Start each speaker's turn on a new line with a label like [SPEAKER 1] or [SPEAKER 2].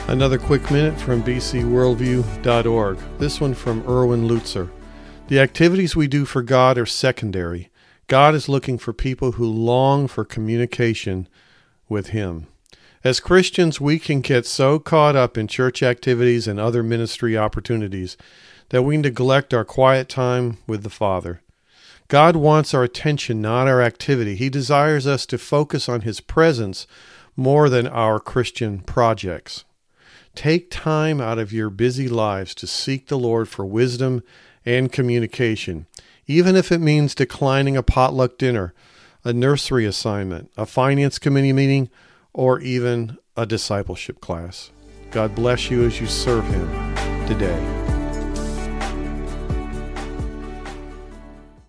[SPEAKER 1] Another quick minute from bcworldview.org. This one from Erwin Lutzer. The activities we do for God are secondary. God is looking for people who long for communication with Him. As Christians, we can get so caught up in church activities and other ministry opportunities that we neglect our quiet time with the Father. God wants our attention, not our activity. He desires us to focus on His presence more than our Christian projects. Take time out of your busy lives to seek the Lord for wisdom and communication, even if it means declining a potluck dinner, a nursery assignment, a finance committee meeting, or even a discipleship class. God bless you as you serve Him today.